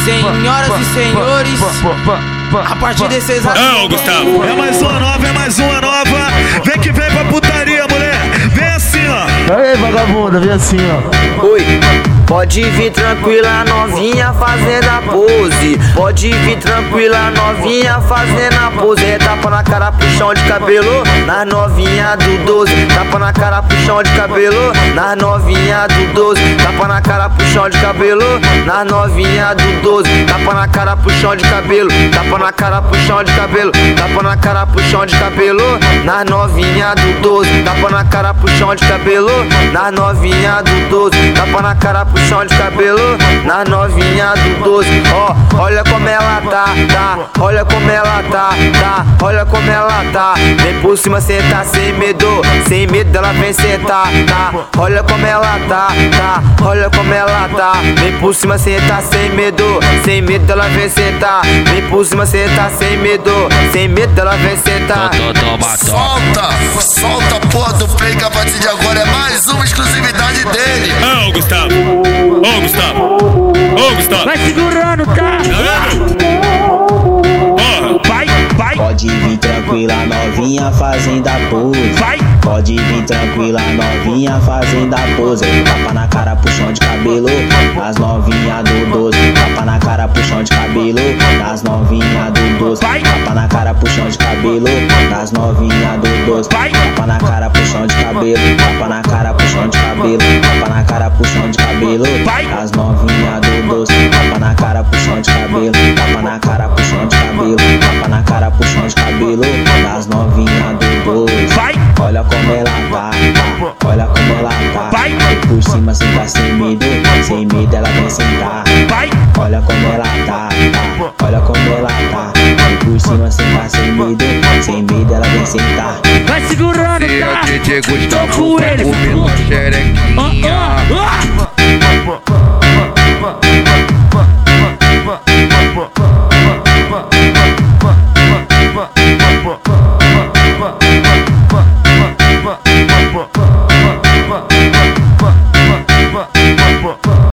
Senhoras e senhores, a partir desse exato Gustavo. É mais uma nova. Vem que vem pra putaria, mulher. Vem assim, ó. Aí, vagabunda, vem assim, ó. Oi, pode vir tranquila, novinha fazendo a pose. Pode vir tranquila, novinha fazendo a pose. É tapa na cara, puxão de cabelo, nas novinha do 12. Tapa na cara, puxão de cabelo, nas novinha do 12. Tapa na cara, puxão de cabelo, nas novinha do 12. Tapa na cara, puxão de cabelo, tapa na cara, puxão de cabelo, tapa na cara, puxão de cabelo, nas novinha do 12. Tapa na cara, puxão de cabelo, nas novinha do 12. Tapa na cara, puxão de cabelo, nas novinha do 12. Ó, olha como ela tá, olha como ela tá, olha como ela tá. Vem por cima sentar sem medo dela vem sentar, olha como ela tá, olha como ela tá. Vem por cima sentar sem medo dela vem sentar. Vem por cima sentar sem medo dela vem sentar. Solta a porra do play que a partir de agora é mais uma exclusividade dele. Gustavo. Gustavo. Vai segurando, tá? Vai. Pode vir tranquila, novinha fazendo a pose. Vai. Pode vir tranquila, novinha fazendo a pose. Tapa na cara, puxão de cabelo, nas novinha do 12. Tapa na cara, puxão de cabelo, nas novinha do 12. Tapa na cara, puxão de cabelo, nas novinha do 12. Tapa na cara, puxão de cabelo, tapa na cara, puxão de cabelo, tapa na cara, puxão de cabelo, nas novinha do 12. Tapa na cara, puxão de cabelo, tapa na cara, puxão de cabelo, tapa na cara, puxão de cabelo, nas novinha do 12. Olha como ela tá, olha como ela tá. E por cima senta sem medo ela vem sentar. Olha como ela tá, olha como ela tá. E por cima senta sem medo ela vem sentar. Vai segurando, tá? DJ Gustavo, com ele,